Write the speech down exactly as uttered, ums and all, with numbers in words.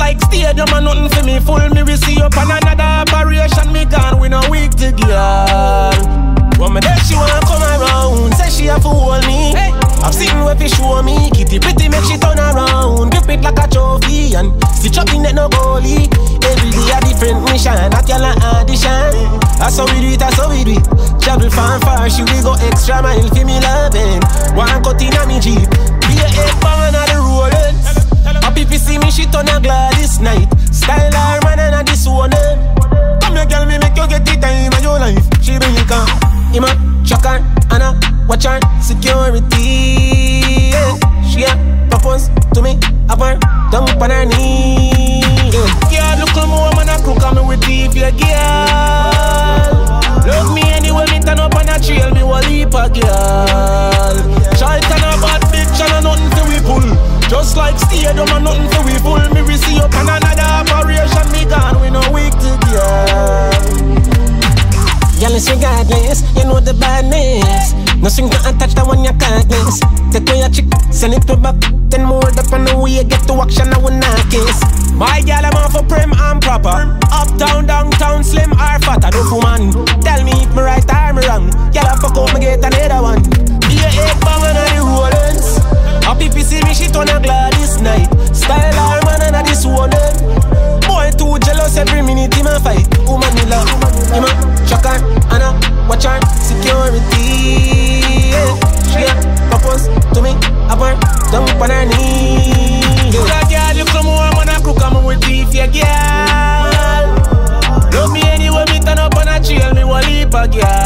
like stadium and nothing for me full. Me receive up on another operation. Me gone with no week to girl. When me there she wanna come around, say she have to hold me. Hey. I've seen where she show me, kitty pretty make she turn around, grip it like a trophy and stitch up in it no goalie. Every day a different mission, at y'all an audition. That's how we do it, that's how we do it. Travel far and far, she will go extra mile for me loving. One cut in a me jeep, be a eight pound of the Rolex. Happy to see me, she turn a glad this night. Style her man and a this one. Come here girl, me make you get the time of your life. She bring it come, Ima, chuck her, Anna, watch her, security. Yeah. She a propose to me, up her, down on her knee. Yeah, look at more man a crook and me with deep, yeah, girl. Love me anyway, me turn up on a trail, me will leap a girl. Child turn a bad bitch and a nothing to we pull. Just like stadium and nothing to we full. Me receive up on another operation, me gone with no week to girl. Girl is regardless, you know the badness. Nothing can attach that one you can't miss. Take away your chick, send it to back. Then more up on the way, get to action, I will not kiss. My girl, I'm off for prim and proper. Uptown, downtown, slim or fat, I do for man. Tell me if me right or me wrong. Girl, I fuck up, me get another one. Be a eight bang and a the Rollins. Happy to see me, she turn a glad this night. Style her man and a this one. Boy too jealous every minute in my fight. Woman me love, him a shock her, Anna, watch her, security. Yeah. She a propose to me, up her, down on her knee. That girl you come home and a crook and me with beef, yeah girl. Love me anyway, me turn up on a trail, me will leap a girl.